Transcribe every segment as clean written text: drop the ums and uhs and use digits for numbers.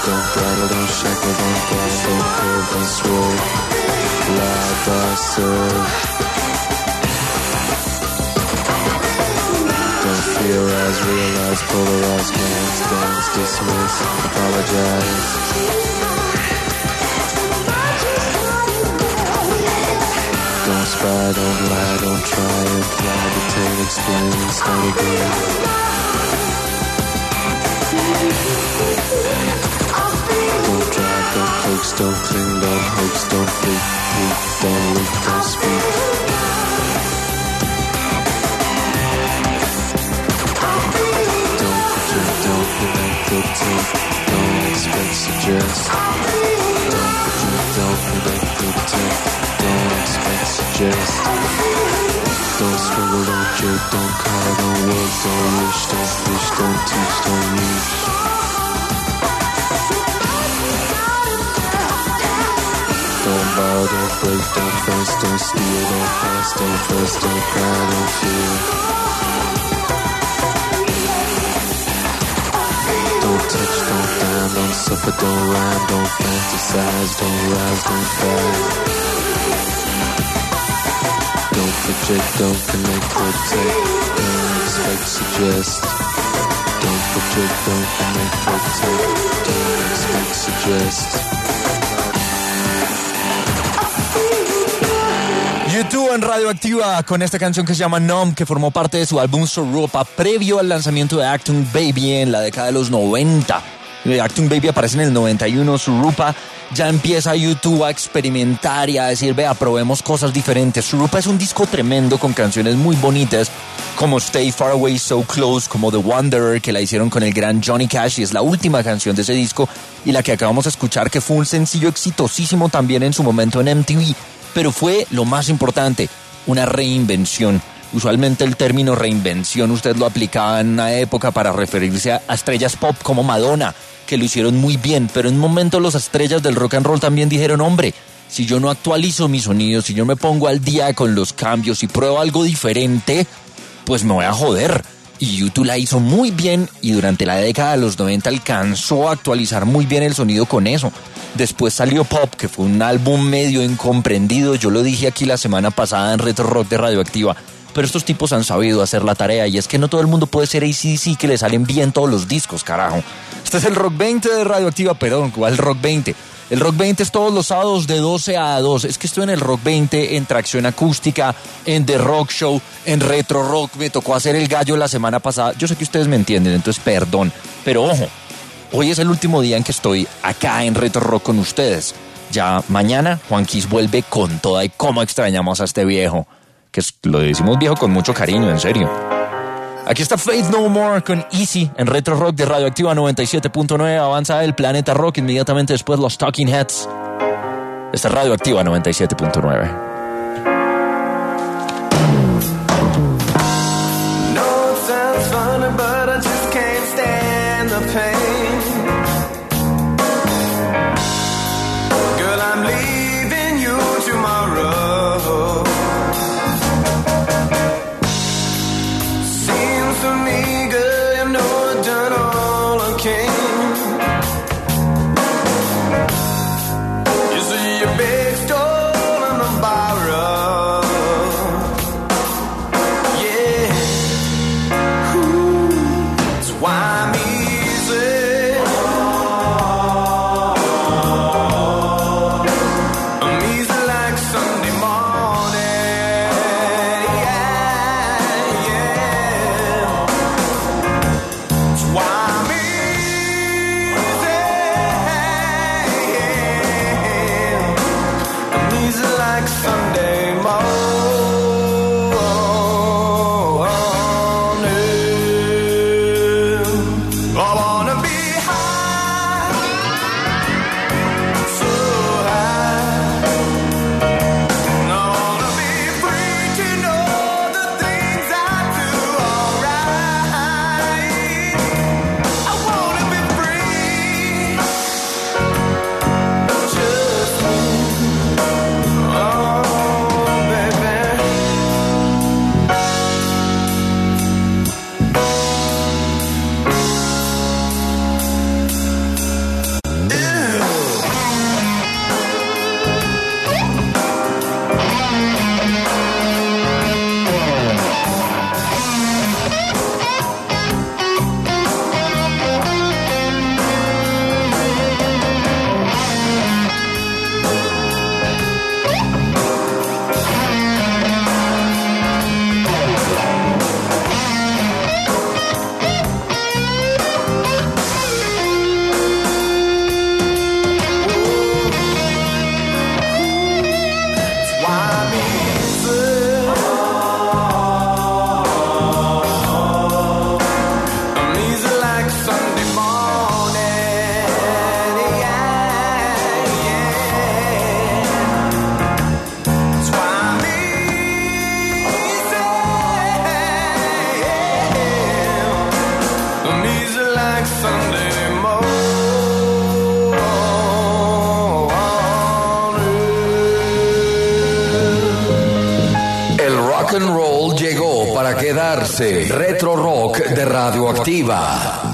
don't throttle, don't shackle, don't guide, don't curve, don't swerve. Live by serve. Don't theorize, realize, polarize, hands, dance, dismiss, apologize. Don't spy, don't lie, don't try, imply, detain, explain, start again. Don't drive, don't coax, don't cling, don't hoax, don't fleet, don't leak, don't speak. Don't project, don't connect, protect, don't expect, suggest. Don't project, don't connect, protect, don't expect, suggest. Don't struggle, don't jerk, don't call, don't work, don't wish, don't fish, don't teach, don't reach. Don't borrow, don't break, don't press, don't steal, don't pass, don't press, don't cry, don't fear. Don't touch, don't dine, don't suffer, don't rhyme, don't fantasize, don't rise, don't fight. Don't project, don't connect, protect, don't expect, suggest. Don't project, don't connect, protect, don't expect, suggest. YouTube en Radioactiva con esta canción que se llama Numb, que formó parte de su álbum Surupa previo al lanzamiento de Achtung Baby en la década de los 90. Achtung Baby aparece en el 91, Surupa ya empieza YouTube a experimentar y a decir, vea, probemos cosas diferentes. Surupa es un disco tremendo con canciones muy bonitas como Stay Far Away So Close, como The Wanderer, que la hicieron con el gran Johnny Cash y es la última canción de ese disco, y la que acabamos de escuchar, que fue un sencillo exitosísimo también en su momento en MTV. Pero fue lo más importante, una reinvención. Usualmente el término reinvención usted lo aplicaba en una época para referirse a estrellas pop como Madonna, que lo hicieron muy bien, pero en un momento las estrellas del rock and roll también dijeron, hombre, si yo no actualizo mi sonido, si yo me pongo al día con los cambios y pruebo algo diferente, pues me voy a joder. Y U2 la hizo muy bien y durante la década de los 90 alcanzó a actualizar muy bien el sonido con eso. Después salió Pop, que fue un álbum medio incomprendido, yo lo dije aquí la semana pasada en Retro Rock de Radioactiva, pero estos tipos han sabido hacer la tarea y es que no todo el mundo puede ser AC/DC, que le salen bien todos los discos, carajo. Este es el Rock 20 de Radioactiva, perdón, ¿cuál Rock 20? El Rock 20 es todos los sábados de 12 a 2. Es que estoy en el Rock 20, en Tracción Acústica, en The Rock Show, en Retro Rock. Me tocó hacer el gallo la semana pasada. Yo sé que ustedes me entienden, entonces perdón. Pero ojo, hoy es el último día en que estoy acá en Retro Rock con ustedes. Ya mañana Juan Quis vuelve con toda y cómo extrañamos a este viejo. Que lo decimos viejo con mucho cariño, en serio. Aquí está Faith No More con Easy en Retro Rock de Radioactiva 97.9. Avanza el Planeta Rock, inmediatamente después los Talking Heads. Esta es Radioactiva 97.9. Big stone in the bottom. and roll llegó para quedarse. Retro Rock de Radioactiva.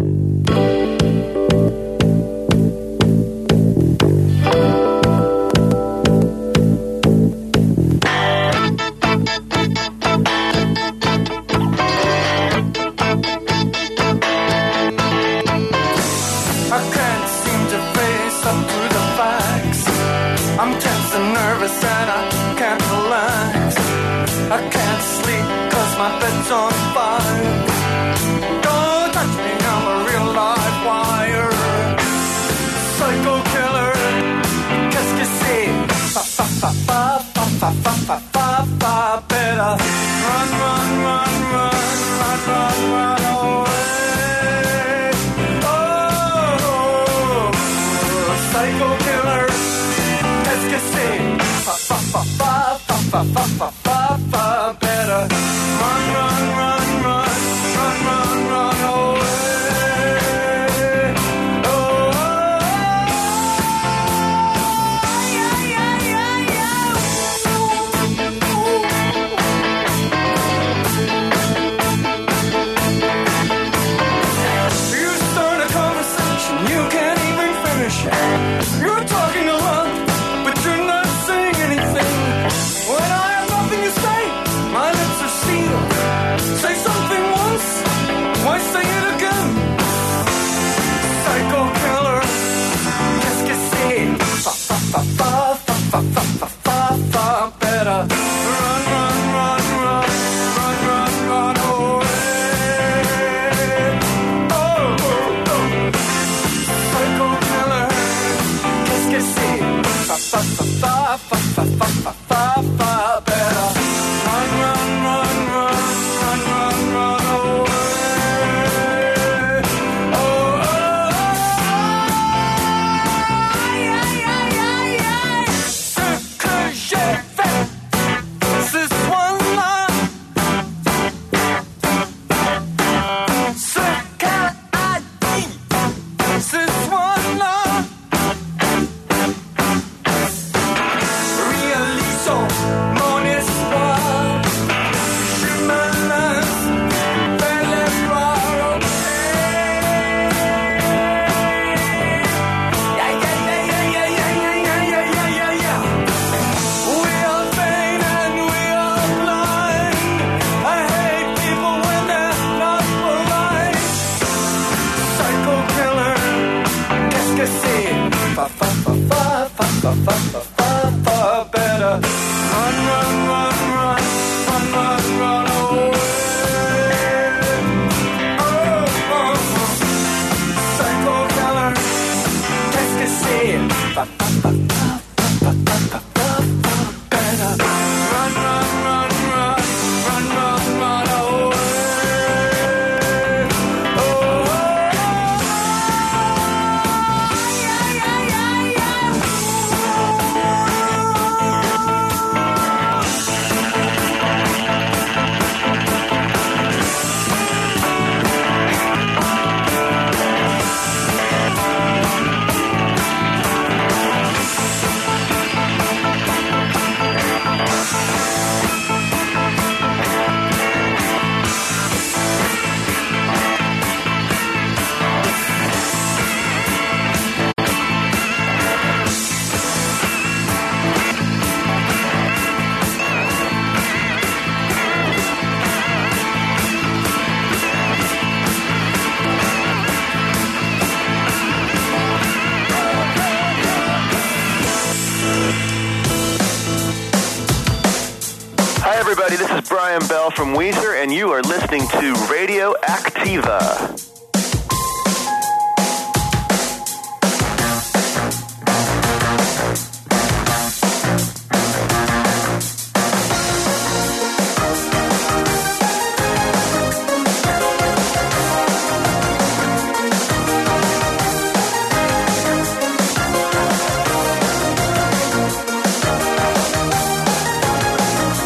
Brian Bell from Weezer, and you are listening to Radio Activa.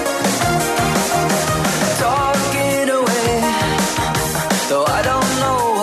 Talking away, though I don't know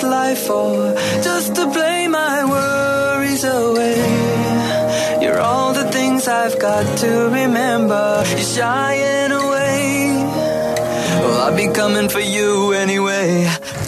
with life for, just to play my worries away. You're all the things I've got to remember. You're shying away. Well, I'll be coming for you anyway.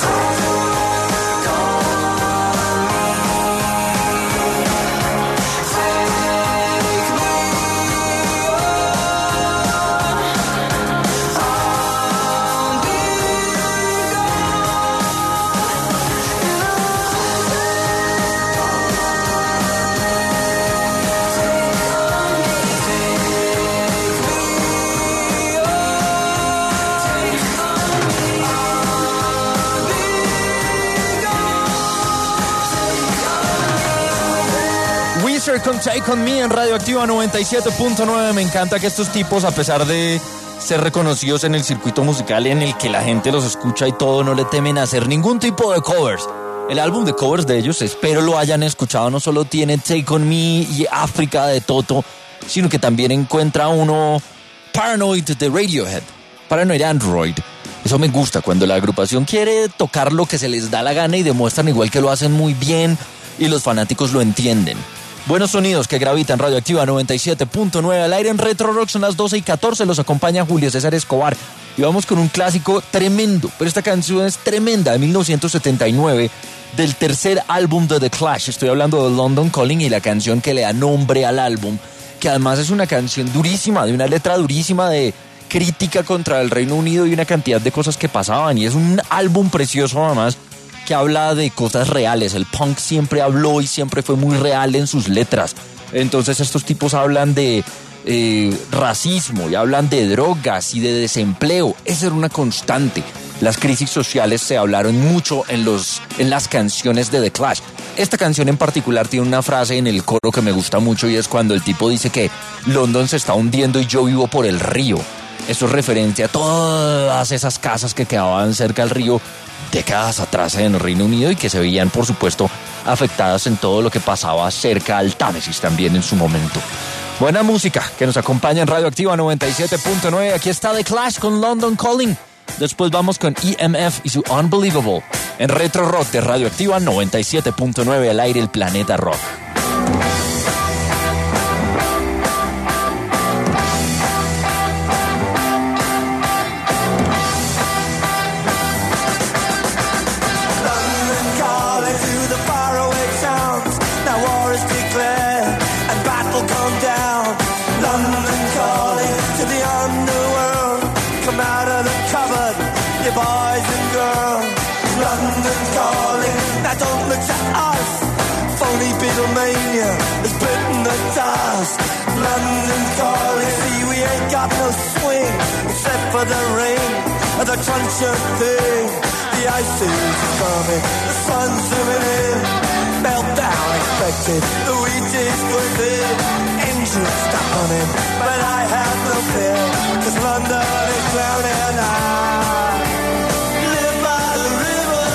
Con Take On Me en Radioactiva 97.9. Me encanta que estos tipos, a pesar de ser reconocidos en el circuito musical en el que la gente los escucha y todo, no le temen a hacer ningún tipo de covers. El álbum de covers de ellos, espero lo hayan escuchado, no solo tiene Take On Me y África de Toto, sino que también encuentra uno Paranoid de Radiohead, Paranoid Android. Eso me gusta, cuando la agrupación quiere tocar lo que se les da la gana y demuestran igual que lo hacen muy bien y los fanáticos lo entienden. Buenos sonidos que gravitan Radioactiva 97.9 al aire en Retro Rock. Son las 12:14, los acompaña Julio César Escobar. Y vamos con un clásico tremendo, pero esta canción es tremenda, de 1979, del tercer álbum de The Clash. Estoy hablando de London Calling y la canción que le da nombre al álbum, que además es una canción durísima, de una letra durísima de crítica contra el Reino Unido y una cantidad de cosas que pasaban. Y es un álbum precioso además, que habla de cosas reales. El punk siempre habló y siempre fue muy real en sus letras. Entonces estos tipos hablan de racismo y hablan de drogas y de desempleo. Esa era una constante. Las crisis sociales se hablaron mucho en las canciones de The Clash. Esta canción en particular tiene una frase en el coro que me gusta mucho, y es cuando el tipo dice que London se está hundiendo y yo vivo por el río. Eso es referencia a todas esas casas que quedaban cerca del río décadas atrás en el Reino Unido y que se veían, por supuesto, afectadas en todo lo que pasaba cerca al Támesis también en su momento. Buena música que nos acompaña en Radioactiva 97.9. Aquí está The Clash con London Calling. Después vamos con EMF y su Unbelievable en Retro Rock de Radioactiva 97.9 al aire, el planeta rock. Beatlemania has bitten the dust. London calling, see we ain't got no swing except for the rain and the crunch of thing. The ice is coming, the sun's zooming in. Meltdown expected, the wheat is going in. Engines stop running, but I have no fear, 'cause London is drowning and I live by the river,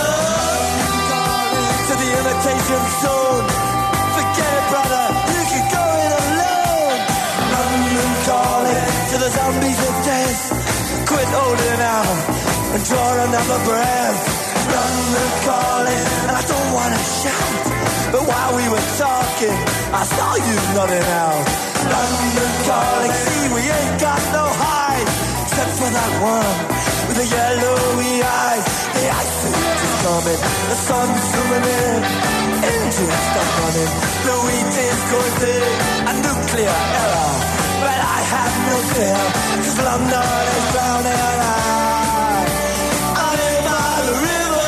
to the imitation zone. Forget it, brother, you can go it alone. London calling to the zombies of death. Quit holding out and draw another breath. London calling, and I don't want to shout, but while we were talking, I saw you nodding out. London calling, see we ain't got no hide, except for that one with the yellowy eyes. The ice age is coming, the sun's zooming in. Engines stop running, the wheat is going big, a nuclear error, but I have no fear, 'cause London is drowning and I live by the river.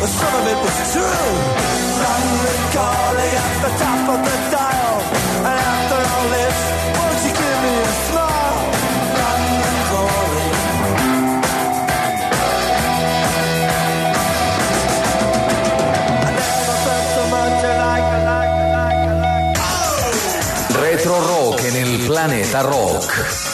but some of it was true. London calling at the top of the dial, and after all this, won't you give me a smile? London calling. I never felt so much like. Retro Rock en el Planeta Rock.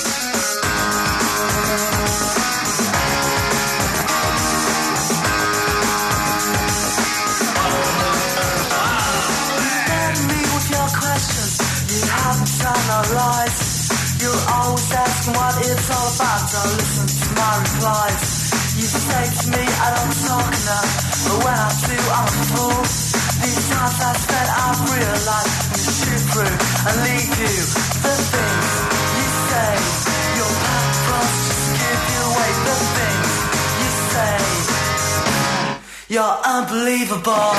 You're always asking what it's all about. Don't listen to my replies. You say to me I don't talk enough, but when I do I'm a fool. These times I spent I've realized I can shoot through and leave you the things you say. Your past just give you away. The things you say. You're unbelievable.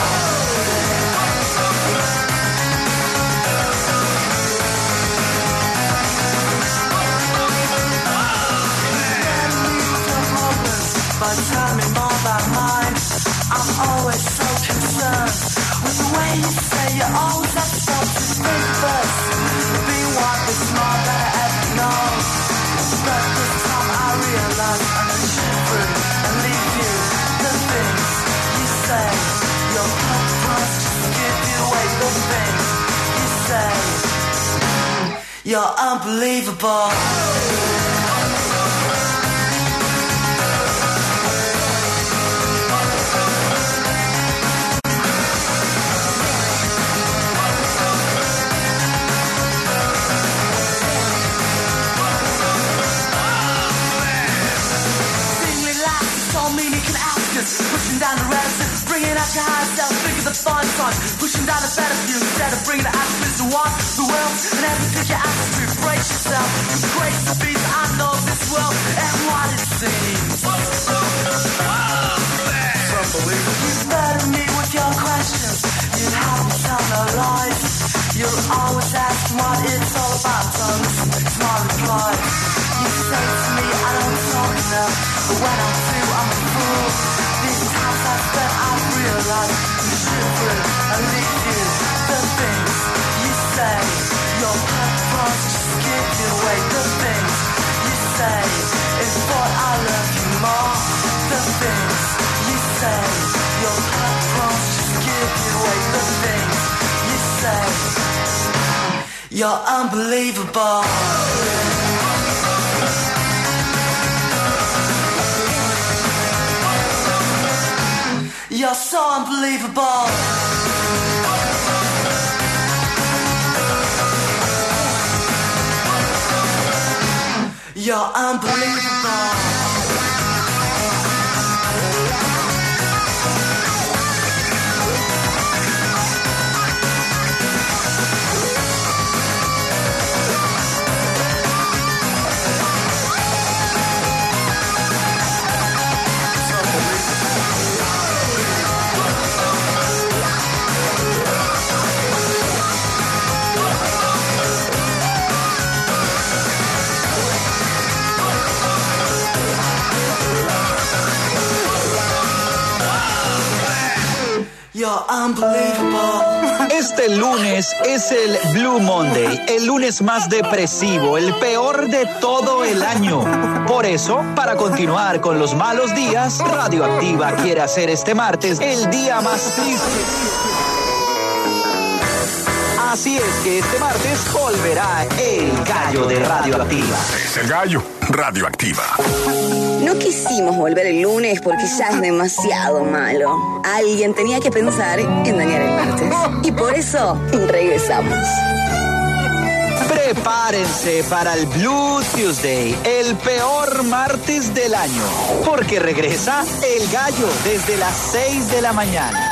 By telling me more about mine, I'm always so concerned with the way you say you always have to stop to think first. Being what is more than I ever know. But this time I realize I'm gonna shoot through and leave you the things you say. Your purpose just give you away. The things you say. You're unbelievable. Pushing down the reticence, bringing out your higher self, think of the fun times, pushing down the better view instead of bringing the attributes to want the world and everything you ask to brace yourself. Embrace the beast, I know this world and what it seems. You better me with your questions, you haven't tell no lies. You'll always ask what it's all about, so listen to my reply. You say to me I don't talk enough, but when I do I'm a fool. These times I spent I've realized you shoot through and leave you the things you say. Your purpose just give you away. The things you say is what I love you more. The things you say. Your purpose just give you away. The things you say. You're unbelievable. You're so unbelievable. You're unbelievable. Este lunes es el Blue Monday, el lunes más depresivo, el peor de todo el año. Por eso, para continuar con los malos días, Radioactiva quiere hacer este martes el día más triste. Así es que este martes volverá el gallo de Radioactiva. Es el gallo, Radioactiva. No quisimos volver el lunes porque ya es demasiado malo. Alguien tenía que pensar en dañar el martes. Y por eso regresamos. Prepárense para el Blue Tuesday, el peor martes del año. Porque regresa el gallo desde las 6 de la mañana.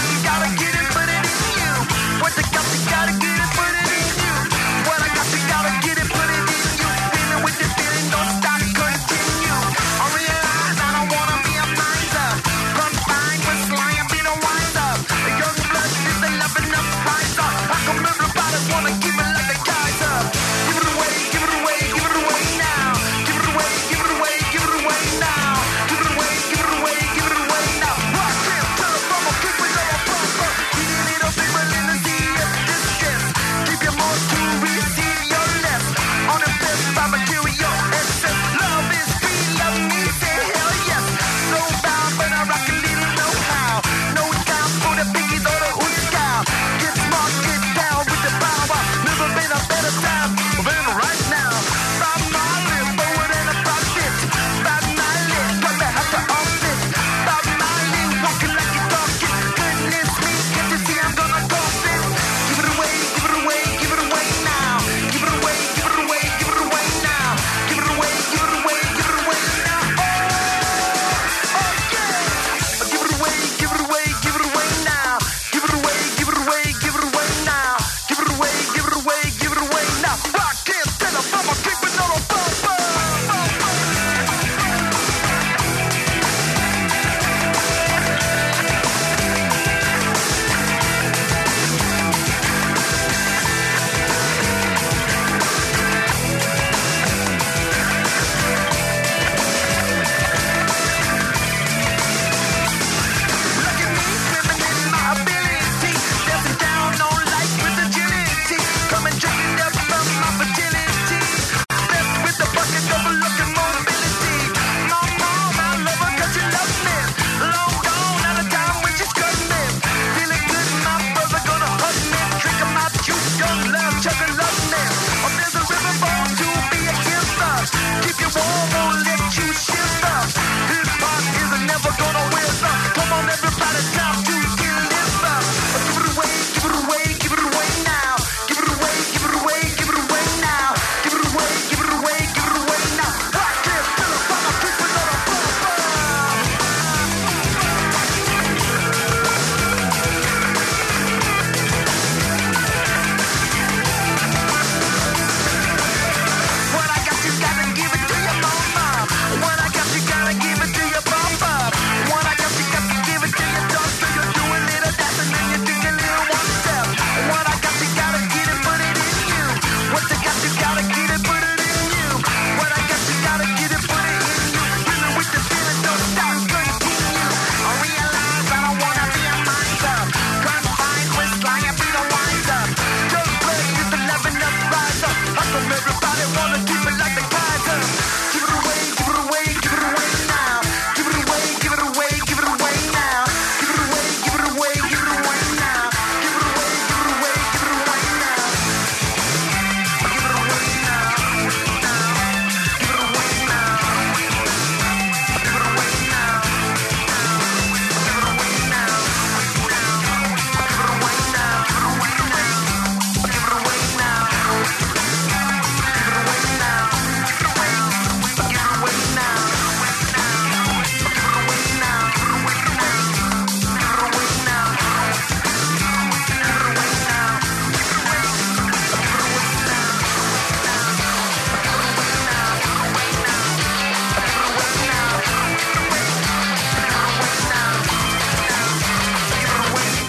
Gotta get it, put it in you. What I got, you gotta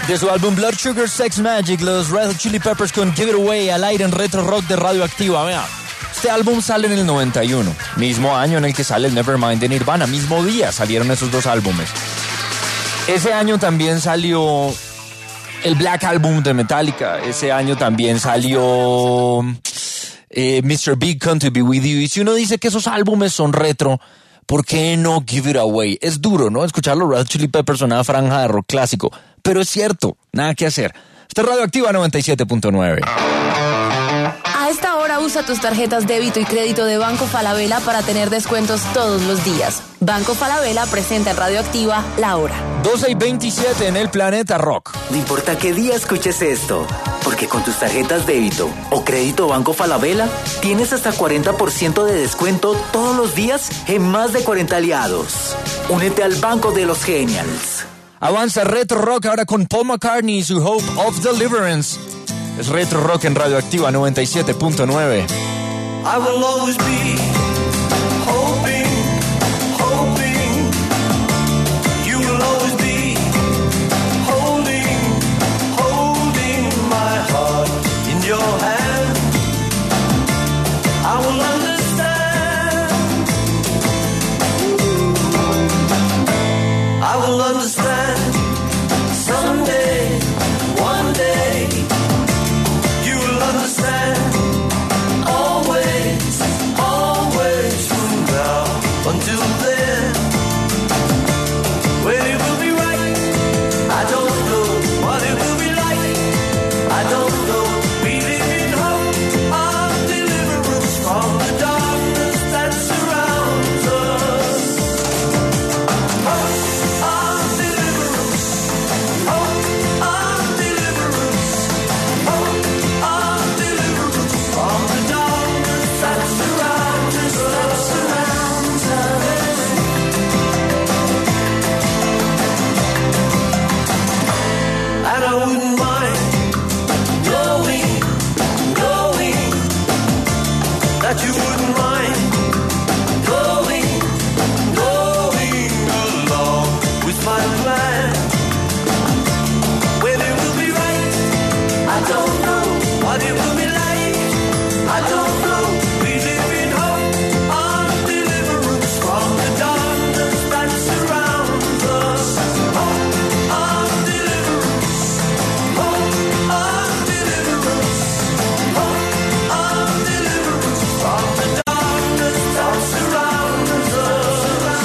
De su álbum Blood Sugar Sex Magic, los Red Hot Chili Peppers con Give It Away al aire en Retro Rock de Radioactiva. Vea, este álbum sale en el 91, mismo año en el que sale el Nevermind de Nirvana, mismo día salieron esos dos álbumes. Ese año también salió el Black Album de Metallica, ese año también salió Mr. Big Come to Be With You. Y si uno dice que esos álbumes son retro, ¿por qué no Give It Away? Es duro, ¿no? Escuchar los Red Hot Chili Peppers, una franja de rock clásico. Pero es cierto, nada que hacer. Esta es Radioactiva 97.9. A esta hora usa tus tarjetas débito y crédito de Banco Falabella para tener descuentos todos los días. Banco Falabella presenta en Radioactiva La Hora. 12:27 en el Planeta Rock. No importa qué día escuches esto, porque con tus tarjetas débito o crédito Banco Falabella tienes hasta 40% de descuento todos los días en más de 40 aliados. Únete al Banco de los Genials. Avanza Retro Rock ahora con Paul McCartney y su Hope of Deliverance. Es Retro Rock en Radioactiva 97.9. I will always be hoping, hoping. You will always be holding, holding my heart in your hand. I will understand. I will understand someday, one day. You will understand. Always, always from now until then. When it will be right, I don't know. What it will be like, I don't know. We live in hope of deliverance from the darkness that surrounds us. Hope of deliverance, hope of deliverance, hope of deliverance from the darkness that surrounds us, that surrounds us. And I wouldn't mind knowing, knowing that you wouldn't mind going, going along with my plan. When it will be right, I don't know. What it will be like, I don't know. We live in hope of deliverance from the darkness that surrounds us. Hope of deliverance, hope of deliverance, hope of deliverance from the darkness that surrounds us.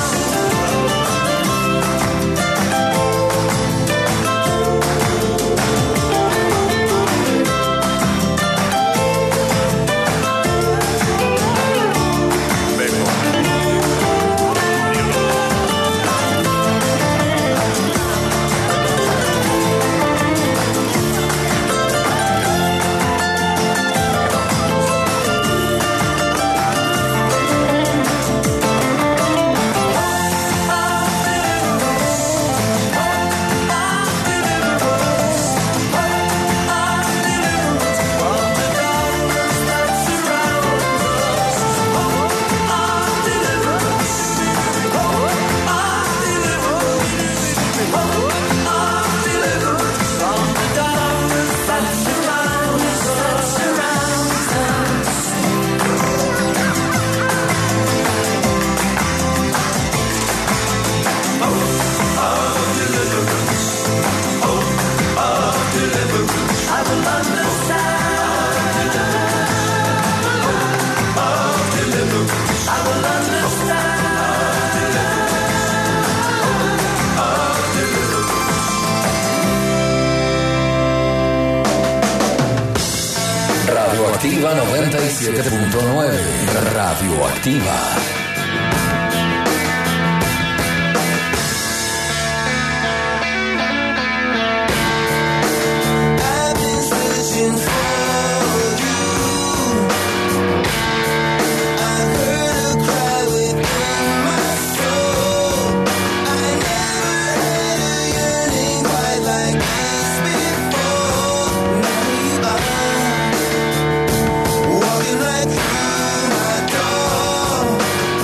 Radioactiva 97.9. Radioactiva. I've been searching for you. I heard a cry within my soul. I never had a yearning quite like this before. Now you are walking right through my door.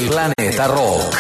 Planeta Rock.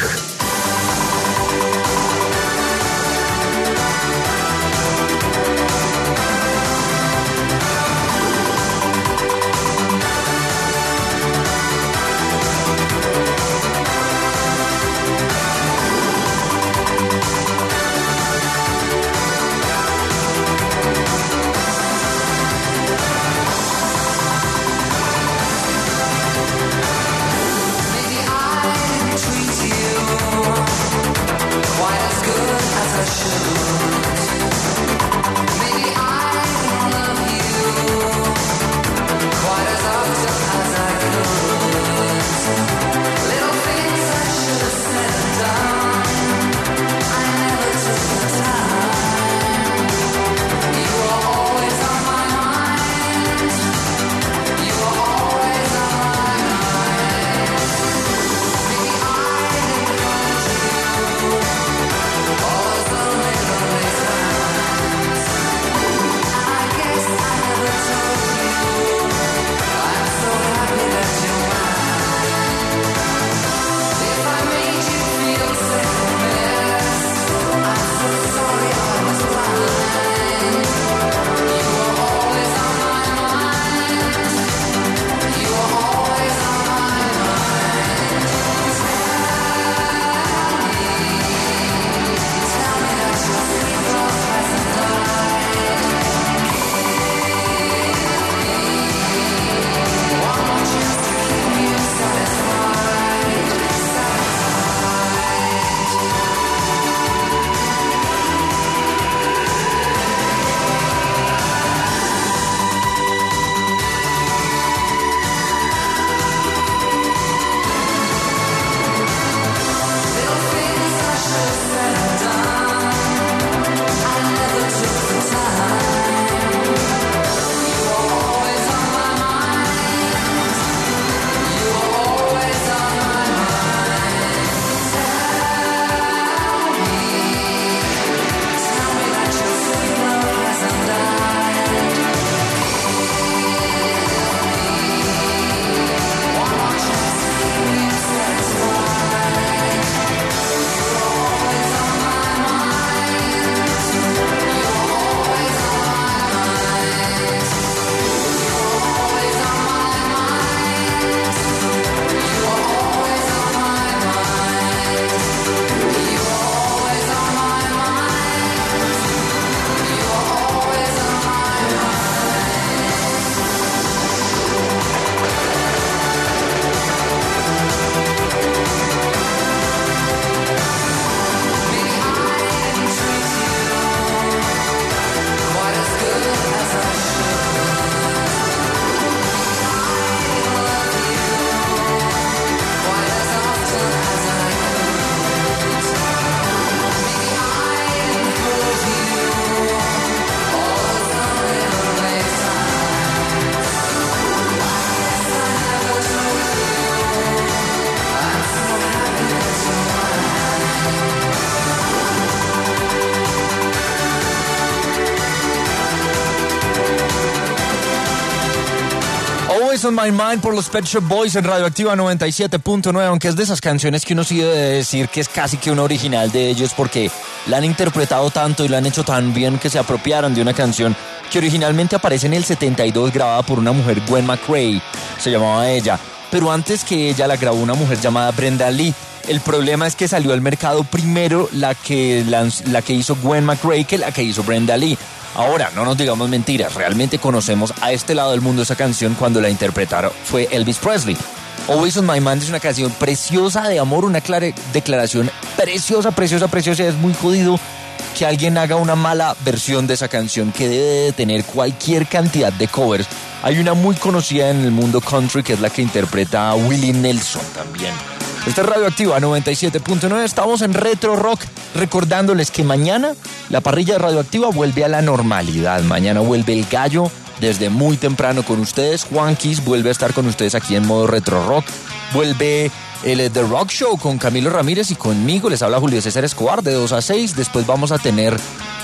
Always on My Mind por los Pet Shop Boys en Radioactiva 97.9, aunque es de esas canciones que uno sí debe decir que es casi que un original de ellos porque la han interpretado tanto y la han hecho tan bien que se apropiaron de una canción que originalmente aparece en el 72 grabada por una mujer, Gwen McCrae, se llamaba ella, pero antes que ella la grabó una mujer llamada Brenda Lee. El problema es que salió al mercado primero la que hizo Gwen McCrae que la que hizo Brenda Lee. Ahora, no nos digamos mentiras, realmente conocemos a este lado del mundo esa canción cuando la interpretaron fue Elvis Presley. Always on My Mind es una canción preciosa de amor, una declaración preciosa, es muy jodido que alguien haga una mala versión de esa canción que debe de tener cualquier cantidad de covers. Hay una muy conocida en el mundo country que es la que interpreta a Willie Nelson también. Esta es Radioactiva 97.9, estamos en Retro Rock, recordándoles que mañana la parrilla de Radioactiva vuelve a la normalidad. Mañana vuelve el Gallo desde muy temprano con ustedes. Juanquis vuelve a estar con ustedes aquí en modo Retro Rock. Vuelve el The Rock Show con Camilo Ramírez y conmigo. Les habla Julio César Escobar de 2 a 6. Después vamos a tener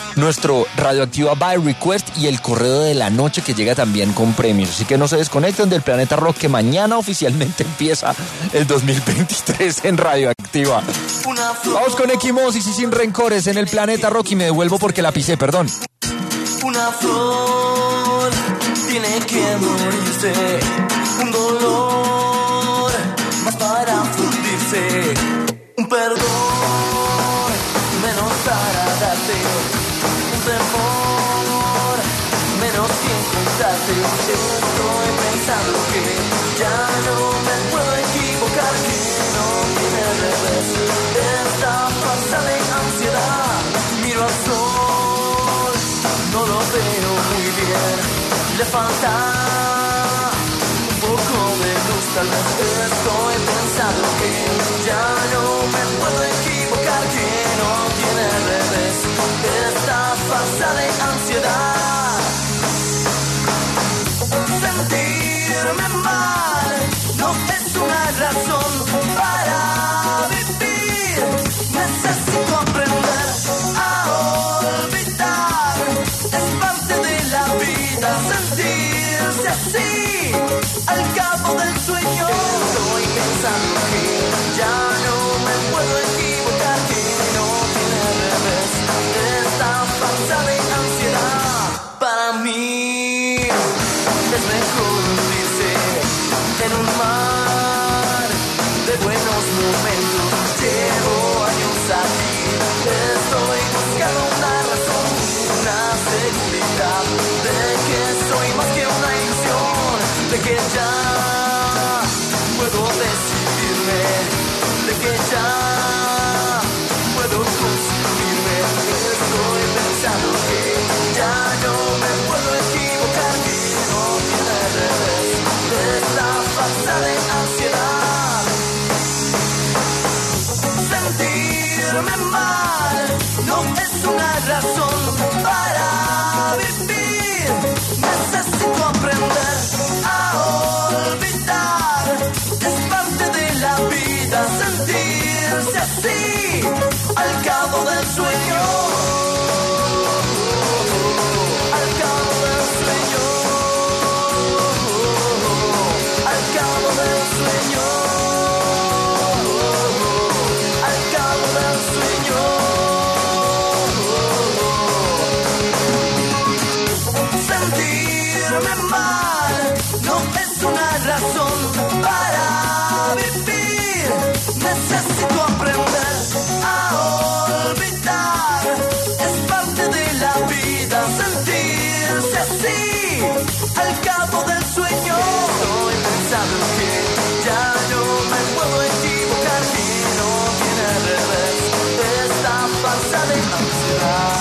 nuestro Radioactiva by Request y el correo de la noche que llega también con premios. Así que no se desconecten del Planeta Rock, que mañana oficialmente empieza el 2023 en Radioactiva. Vamos con equimosis y sin rencores en el Planeta Rock, y me devuelvo porque la pisé, perdón. Una flor tiene que morirse, un dolor más para fundirse, un perdón menos para darte, un temor menos que encontrarte. Estoy pensando que ya no me puedo equivocar, que no tiene revés esta falsa de ansiedad. Miro al sol, no lo veo muy bien, le falta un poco de luz, tal vez. Estoy pensando que ya no me puedo equivocar, que no tiene revés esta falsa de ansiedad. Sentirme mal no es una razón para vivir, necesito aprender a olvidar, es parte de la vida sentirse así al cabo del sueño. Estoy pensando que ya no me puedo equivocar, que no tiene revés esta falsa de ansiedad. Para mí es mejor hundirse en un mar de buenos momentos. Llevo años aquí, estoy buscando una razón, una seguridad de que soy más que una ilusión, de que ya puedo decidirme, de que ya puedo construirme. Estoy pensando que ya no me puedo equivocar, que no tiene revés esta falsa de ansiedad. Sentirme mal no es una razón para vivir, necesito aprender a olvidar, es parte de la vida sentirse así al cabo del sueño, al cabo del sueño, al cabo del sueño, al cabo del sueño. Sentirme mal no es una razón para vivir, necesito aprender a olvidar, es parte de la vida sentirse así al cabo del sueño. Estoy pensando que ya no me puedo equivocar, que no tiene revés esta falsa de ansiedad.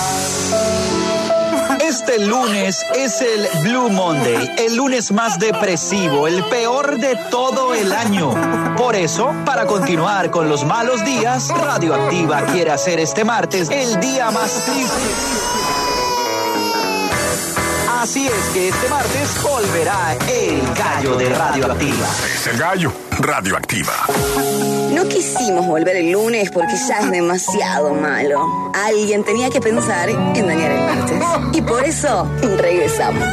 Este lunes es el Blue Monday, el lunes más depresivo, el peor de todo el año. Por eso, para continuar con los malos días, Radioactiva quiere hacer este martes el día más triste. Así es que este martes volverá el gallo de Radioactiva. Es el gallo, Radioactiva. No quisimos volver el lunes porque ya es demasiado malo. Alguien tenía que pensar en dañar el martes. Y por eso regresamos.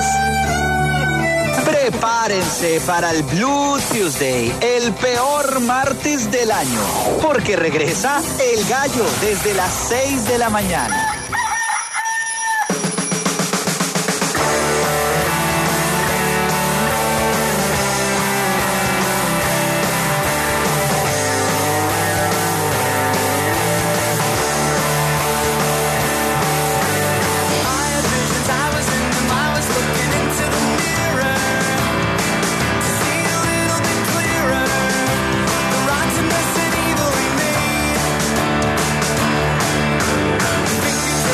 Prepárense para el Blue Tuesday, el peor martes del año, porque regresa el gallo desde las 6 de la mañana. Fingers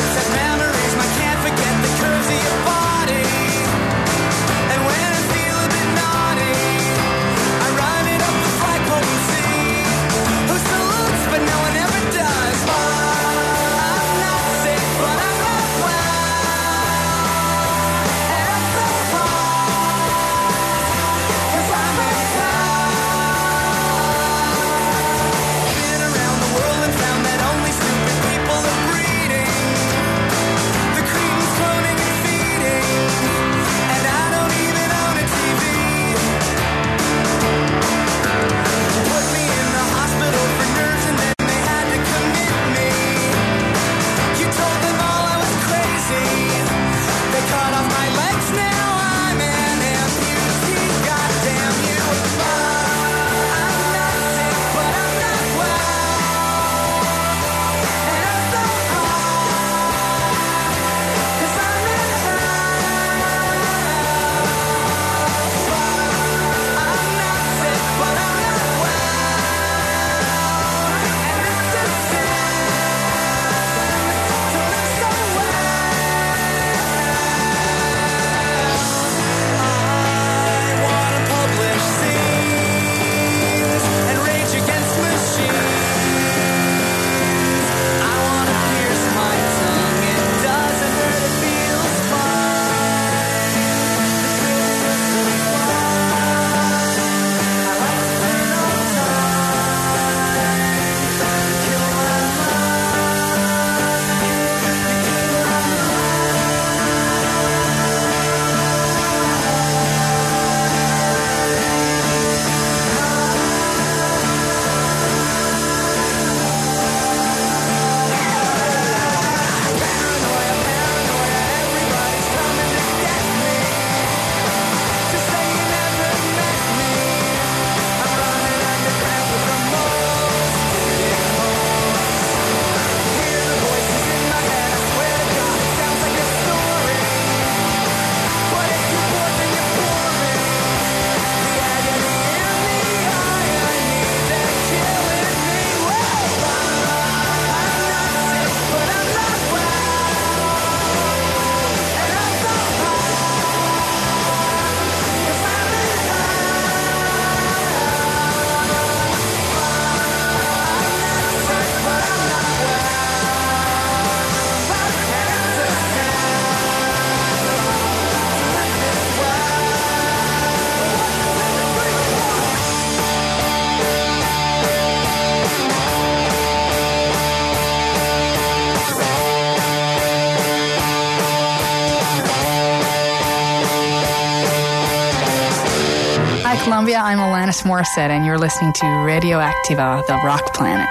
I'm Alanis Morissette, and you're listening to Radio Activa, the Rock Planet.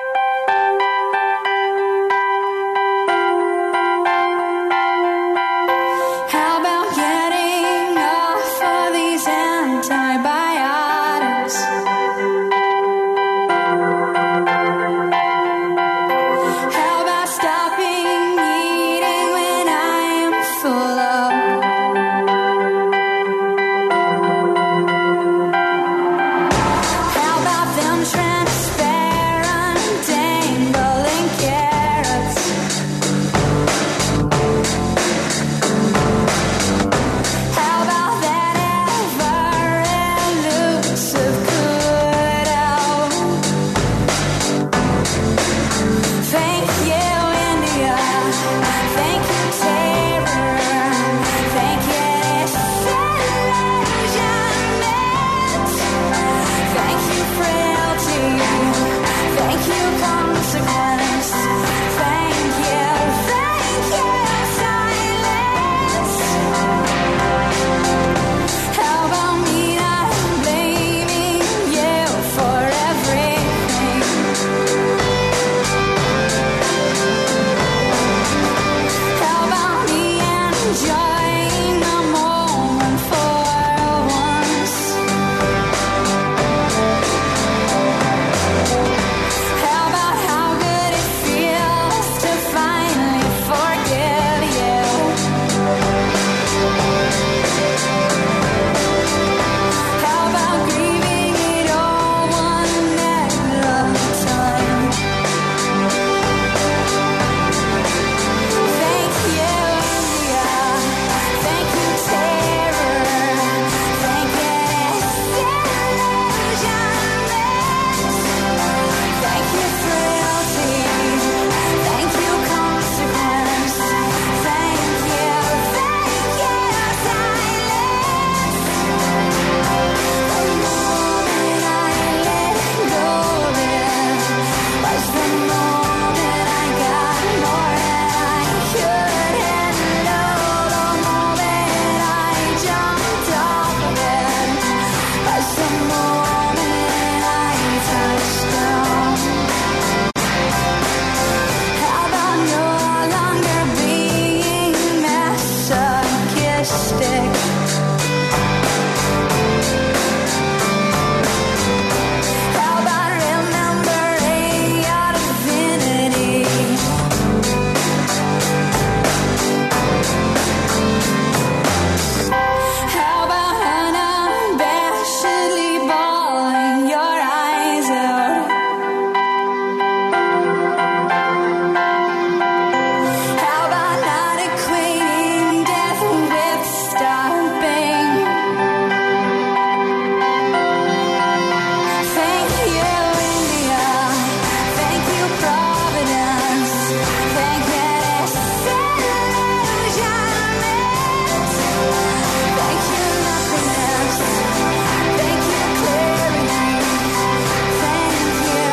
How about getting off of these antibiotics? How about stopping eating when I am full of? How about them transparent dangling carrots? How about that ever-elusive good-out? Thank you, India. Thank you, terror. Thank you, disillusionment. Thank you, frailty. Thank you, consequence. Thank you, silence. How about me not blaming you for everything? How about me enjoying the moment for once? How about how good it feels to finally forgive you? How about grieving it all one at a time? Thank you, India. Thank you, terror. Thank you, disillusionment. Thank you, frailty. Thank you, consequence. Thank you, silence. The moment I let go of it was the moment I got more than I could handle. The moment I jumped off of it was the moment I touched down. How about no longer being masochistic? How about remembering your divinity? How about unabashedly bawling your eyes out? How about not equating death with stopping? Thank you, India. Thank you, Providence. Thank you, disillusionment. Thank you, nothingness. Thank you, clarity. Thank you,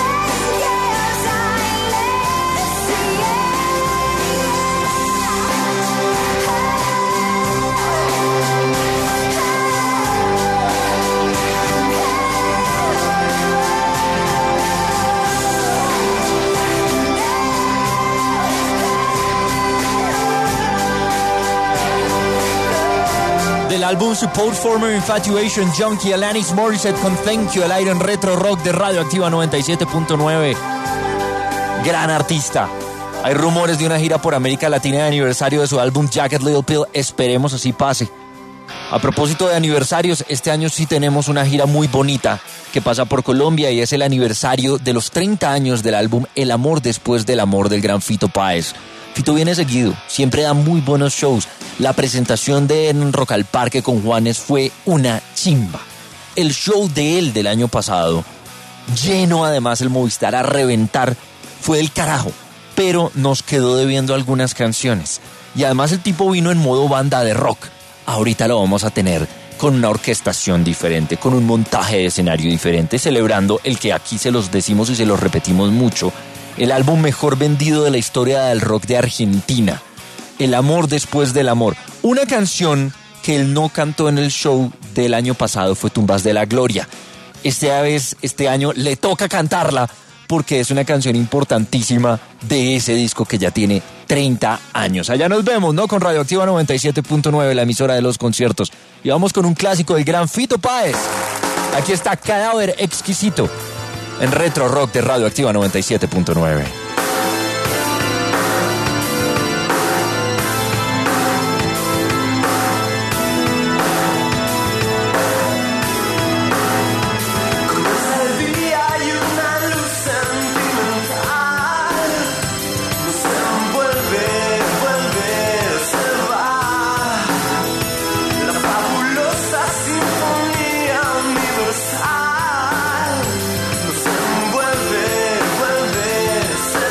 Del álbum Support Former Infatuation Junkie, Alanis Morissette con Thank You, al aire en Retro Rock de Radio Activa 97.9. Gran artista. Hay rumores de una gira por América Latina de aniversario de su álbum Jagged Little Pill. Esperemos así pase. A propósito de aniversarios, este año sí tenemos una gira muy bonita que pasa por Colombia y es el aniversario de los 30 años del álbum El Amor Después del Amor del gran Fito Páez. Fito viene seguido, siempre da muy buenos shows. La presentación de él en Rock al Parque con Juanes fue una chimba. El show de él del año pasado, lleno además el Movistar a reventar, fue del carajo, pero nos quedó debiendo algunas canciones. Y además el tipo vino en modo banda de rock. Ahorita lo vamos a tener con una orquestación diferente, con un montaje de escenario diferente, celebrando el que aquí se los decimos y se los repetimos mucho, el álbum mejor vendido de la historia del rock de Argentina, El Amor Después del Amor. Una canción que él no cantó en el show del año pasado fue Tumbas de la Gloria. Este año le toca cantarla porque es una canción importantísima de ese disco que ya tiene 30 años. Allá nos vemos, ¿no? Con Radioactiva 97.9, la emisora de los conciertos. Y vamos con un clásico del gran Fito Páez. Aquí está Cadáver Exquisito en Retro Rock de Radioactiva 97.9. Nos envuelve, vuelve, se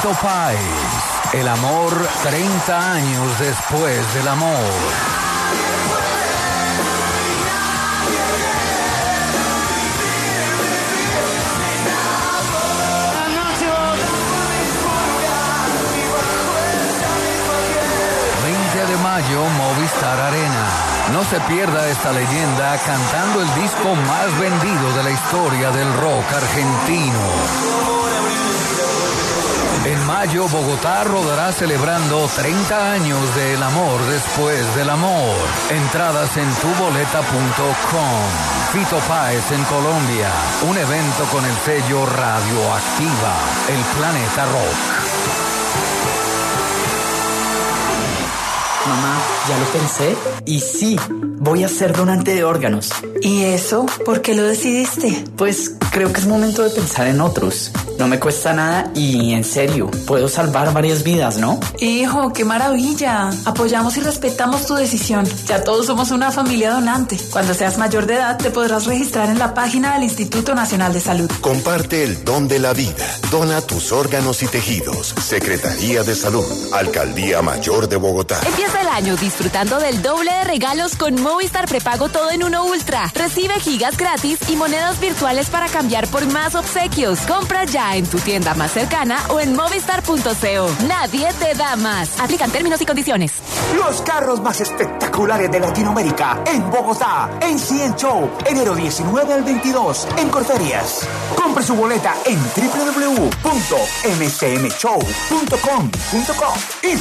Fito Páez, el amor 30 años después del amor. De mayo, Movistar Arena. No se pierda esta leyenda cantando el disco más vendido de la historia del rock argentino. En mayo, Bogotá rodará celebrando 30 años del amor después del amor. Entradas en tuboleta.com. Fito Páez en Colombia. Un evento con el sello Radioactiva, el Planeta Rock. Mamá, ya lo pensé y sí, voy a ser donante de órganos. ¿Y eso? ¿Por qué lo decidiste? Pues creo que es momento de pensar en otros. No me cuesta nada y en serio, puedo salvar varias vidas, ¿no? Hijo, qué maravilla. Apoyamos y respetamos tu decisión. Ya todos somos una familia donante. Cuando seas mayor de edad te podrás registrar en la página del Instituto Nacional de Salud. Comparte el don de la vida. Dona tus órganos y tejidos. Secretaría de Salud. Alcaldía Mayor de Bogotá. Empieza el año disfrutando del doble de regalos con Movistar Prepago Todo en Uno Ultra. Recibe gigas gratis y monedas virtuales para cambiar por más obsequios. Compra ya en tu tienda más cercana o en movistar.co. Nadie te da más. Aplican términos y condiciones. Los carros más espectaculares de Latinoamérica en Bogotá, en Cien Show, enero 19 al 22 en Corferias. Compre su boleta en www.mcmshow.com.co y